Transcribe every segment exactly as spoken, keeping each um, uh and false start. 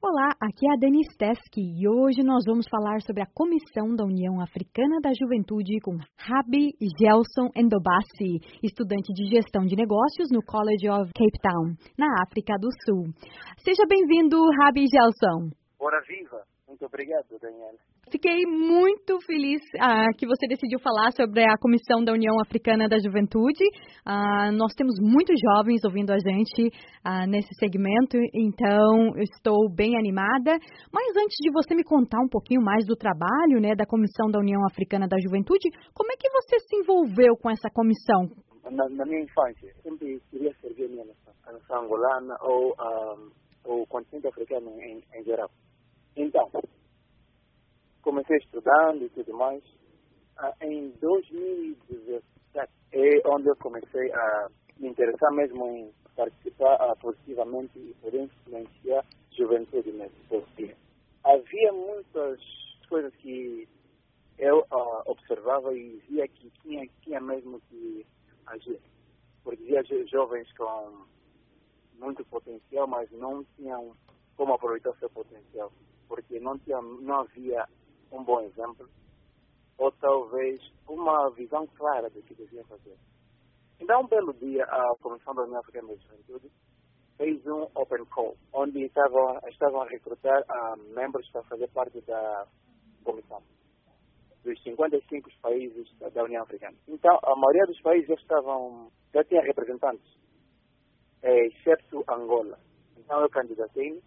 Olá, aqui é a Denise Teske e hoje nós vamos falar sobre a Comissão da União Africana da Juventude com Rabi Gelson Ndobasi, estudante de Gestão de Negócios no College of Cape Town, na África do Sul. Seja bem-vindo, Rabi Gelson. Ora viva! Muito obrigado, Daniela. Fiquei muito feliz ah, que você decidiu falar sobre a Comissão da União Africana da Juventude. Ah, nós temos muitos jovens ouvindo a gente ah, nesse segmento, então eu estou bem animada. Mas antes de você me contar um pouquinho mais do trabalho, né, da Comissão da União Africana da Juventude, como é que você se envolveu com essa comissão? Na, na minha infância, sempre queria servir a minha nação, a nação angolana ou um, o continente africano em, em geral. Então, comecei estudando e tudo mais. Ah, em dois mil e dezessete é onde eu comecei a me interessar mesmo em participar ah, positivamente e poder influenciar a juventude nesse positivo. Havia muitas coisas que eu ah, observava e via que tinha, tinha mesmo que agir. Porque via jovens com muito potencial, mas não tinham como aproveitar o seu potencial. Porque não, tinha, não havia um bom exemplo, ou talvez uma visão clara do que devia fazer. Então, um belo dia, a Comissão da União Africana da Juventude fez um open call, onde estavam, estavam a recrutar uh, membros para fazer parte da comissão, dos cinquenta e cinco países da, da União Africana. Então, a maioria dos países já estavam, já tinha representantes, é, exceto Angola. Então, eu candidatei-me,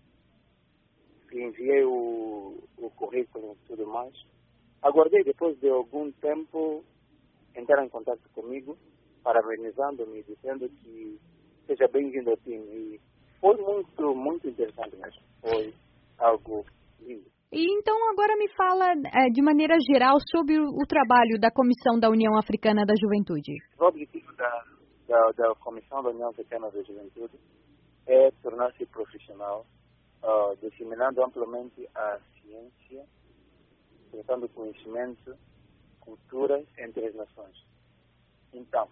enviei o, o currículo e tudo mais. Aguardei, depois de algum tempo, entrar em contato comigo, parabenizando-me, dizendo que seja bem-vindo ao time. E foi muito, muito interessante mesmo. Foi algo lindo. E então agora me fala é, de maneira geral sobre o, o trabalho da Comissão da União Africana da Juventude. O objetivo da, da, da Comissão da União Africana da Juventude é tornar-se profissional, Uh, disseminando amplamente a ciência, tratando conhecimento, culturas entre as nações. Então,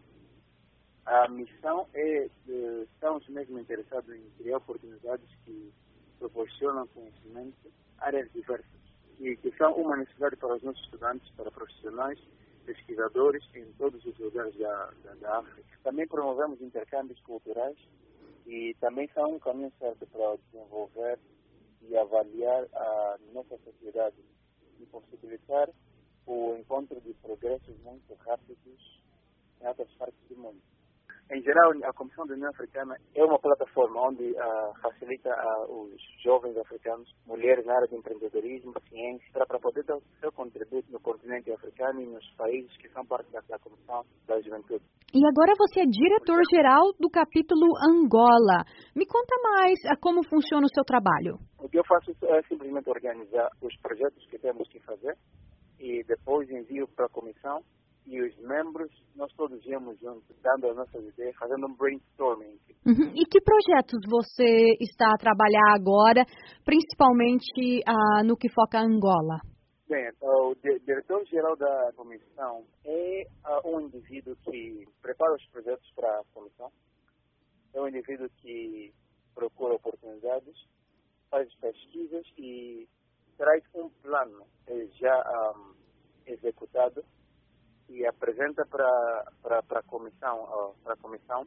a missão é de, estamos mesmo interessados em criar oportunidades que proporcionam conhecimento, áreas diversas, que, que são uma necessidade para os nossos estudantes, para profissionais, pesquisadores em todos os lugares da, da, da África. Também promovemos intercâmbios culturais, e também são um caminho certo para desenvolver e avaliar a nossa sociedade e possibilitar o encontro de progressos muito rápidos em outras partes do mundo. Em geral, a Comissão da União Africana é uma plataforma onde uh, facilita uh, os jovens africanos, mulheres na área de empreendedorismo, ciência, para, para poder dar o seu contributo no continente africano e nos países que são parte da, da Comissão da Juventude. E agora você é diretor-geral do capítulo Angola. Me conta mais a como funciona o seu trabalho. O que eu faço é simplesmente organizar os projetos que temos que fazer e depois envio para a comissão e os membros, nós todos íamos juntos, dando as nossas ideias, fazendo um brainstorming. Uhum. E que projetos você está a trabalhar agora, principalmente ah, no que foca Angola? Bem, o diretor-geral da comissão é uh, um indivíduo que prepara os projetos para a comissão, é um indivíduo que procura oportunidades, faz pesquisas e traz um plano já um, executado e apresenta para para a comissão, uh, para a comissão,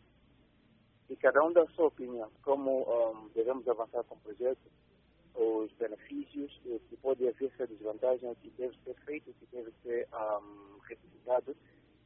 e cada um dá a sua opinião, como um, devemos avançar com o projeto, os benefícios, o que pode haver ser desvantagem, o que deve ser feito, o que deve ser um, retificado.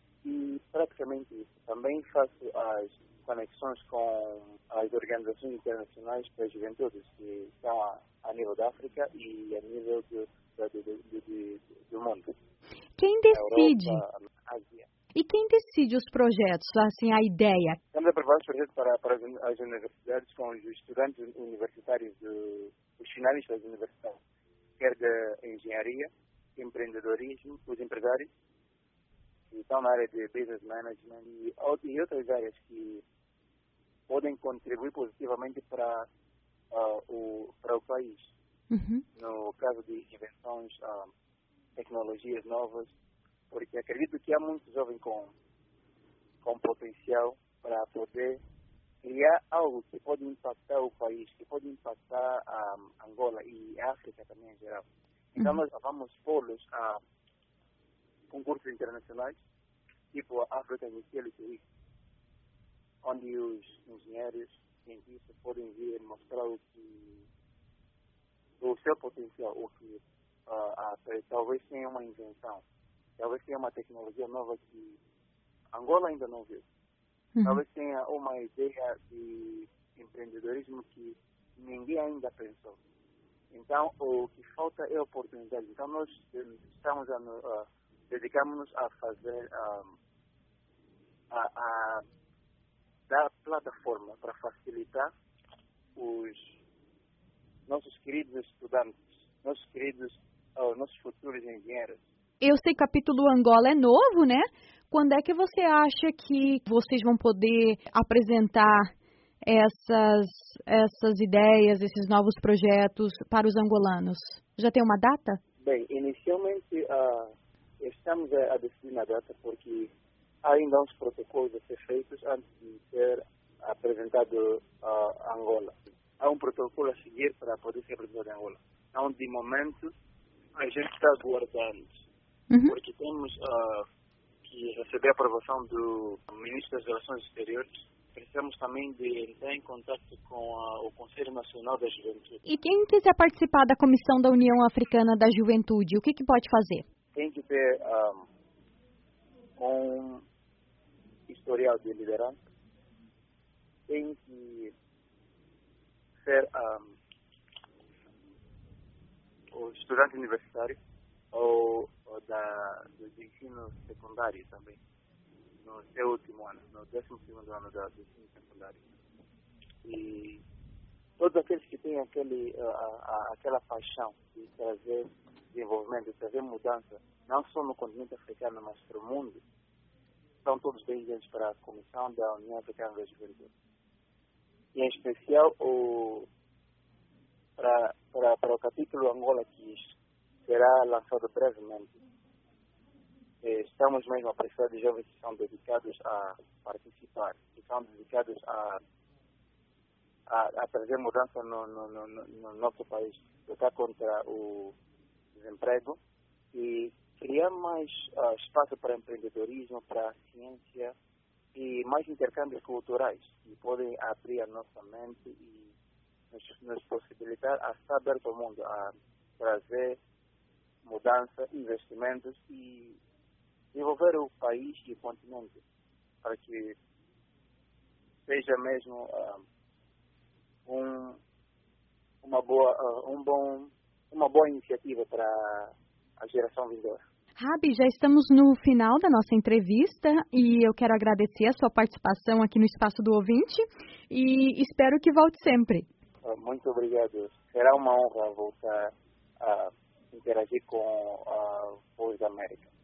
E praticamente isso. Também faço as conexões com as organizações internacionais das juventudes que estão a, a nível da África e a nível do, do, do, do, do mundo. Quem decide? Europa, Ásia. E quem decide os projetos, assim, a ideia? Estamos a preparar os projetos para, para as universidades com os estudantes universitários, do, os finalistas das universidades, quer da engenharia, empreendedorismo, os empresários, que estão na área de business management e, e outras áreas que podem contribuir positivamente para, uh, o, para o país. Uhum. No caso de invenções, uh, tecnologias novas, porque acredito que há muitos jovens com, com potencial para poder criar algo que pode impactar o país, que pode impactar a Angola e África também em geral. Então, nós vamos pô-los a concursos internacionais, tipo a African Utility Week, onde os engenheiros, cientistas podem vir mostrar o que o seu potencial, o que uh, uh, talvez tenha uma invenção, talvez tenha uma tecnologia nova que Angola ainda não viu. Uhum. Talvez tenha uma ideia de empreendedorismo que ninguém ainda pensou. Então, o que falta é oportunidade. Então, nós estamos a, uh, dedicamos-nos a fazer, um, a, a dar plataforma para facilitar os nossos queridos estudantes, nossos queridos, uh, nossos futuros engenheiros. Eu sei que o capítulo Angola é novo, né? Quando é que você acha que vocês vão poder apresentar essas, essas ideias, esses novos projetos para os angolanos? Já tem uma data? Bem, inicialmente uh, estamos a, a decidir na data porque há ainda uns protocolos a ser feitos antes de ser apresentado a uh, Angola. Há um protocolo a seguir para poder ser apresentado em Angola. Então, de momento, a gente está aguardando, uhum. porque temos uh, que receber a aprovação do Ministro das Relações Exteriores. Precisamos também de entrar em contato com a, o Conselho Nacional da Juventude. E quem quiser participar da Comissão da União Africana da Juventude, o que, que pode fazer? Tem que ter um, um historial de liderança, tem que ser um, o estudante universitário ou, ou da, do ensino secundário também, no seu último ano, no décimo segundo ano da, do ensino secundário. E todos aqueles que têm aquele, a, a, aquela paixão de trazer desenvolvimento, de trazer mudança, não só no continente africano, mas para o mundo, são todos bem-vindos para a Comissão da União Africana da Juventude. E em especial o, para, para, para o capítulo Angola, que será lançado brevemente. Estamos mesmo a precisar de jovens que são dedicados a participar, que são dedicados a, a, a trazer mudança no, no, no, no nosso país, lutar contra o desemprego e criar mais uh, espaço para empreendedorismo, para ciência e mais intercâmbios culturais que podem abrir a nossa mente e nos, nos possibilitar a estar aberto ao mundo, a trazer mudança, investimentos e desenvolver o país e o continente para que seja mesmo uh, um, uma boa, uh, um bom, uma boa iniciativa para a geração vindoura. Rabi, já estamos no final da nossa entrevista e eu quero agradecer a sua participação aqui no Espaço do Ouvinte e espero que volte sempre. Muito obrigado. Será uma honra voltar a interagir com a Voz da América.